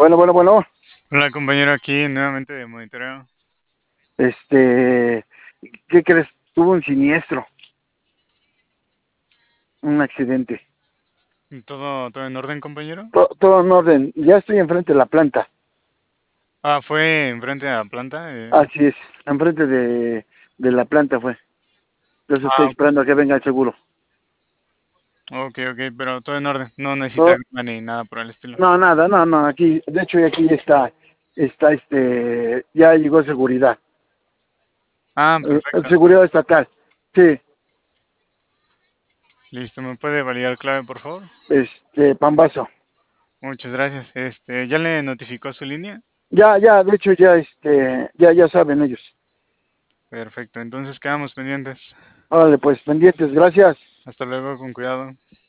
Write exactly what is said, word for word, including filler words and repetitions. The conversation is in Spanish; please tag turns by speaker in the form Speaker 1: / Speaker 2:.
Speaker 1: Bueno, bueno, bueno.
Speaker 2: Hola compañero, aquí nuevamente de monitoreo.
Speaker 1: Este, ¿qué crees? Tuvo un siniestro, un accidente.
Speaker 2: ¿Todo, todo en orden, compañero?
Speaker 1: To- todo en orden. Ya estoy enfrente de la planta.
Speaker 2: Ah, fue enfrente de la planta. eh.
Speaker 1: Así es, enfrente de, de la planta fue. Entonces estoy
Speaker 2: Ah, ok,
Speaker 1: esperando a que venga el seguro.
Speaker 2: ok, ok, pero todo en orden. No necesita
Speaker 1: Todo-
Speaker 2: grúa ni nada por el estilo.
Speaker 1: no, nada, no, no. Aquí, de hecho, ya aquí está, está, este, ya llegó seguridad.
Speaker 2: Ah,
Speaker 1: El, el
Speaker 2: perfecto.
Speaker 1: seguridad estatal. Sí,
Speaker 2: Listo, ¿me puede validar clave, por favor?
Speaker 1: este, Pambazo.
Speaker 2: Muchas gracias. Este, ¿ya le notificó su línea?
Speaker 1: Ya, ya, de hecho, ya, este, ya, ya saben ellos.
Speaker 2: Perfecto, entonces quedamos pendientes.
Speaker 1: Órale, pues, pendientes, gracias.
Speaker 2: Hasta luego, con cuidado.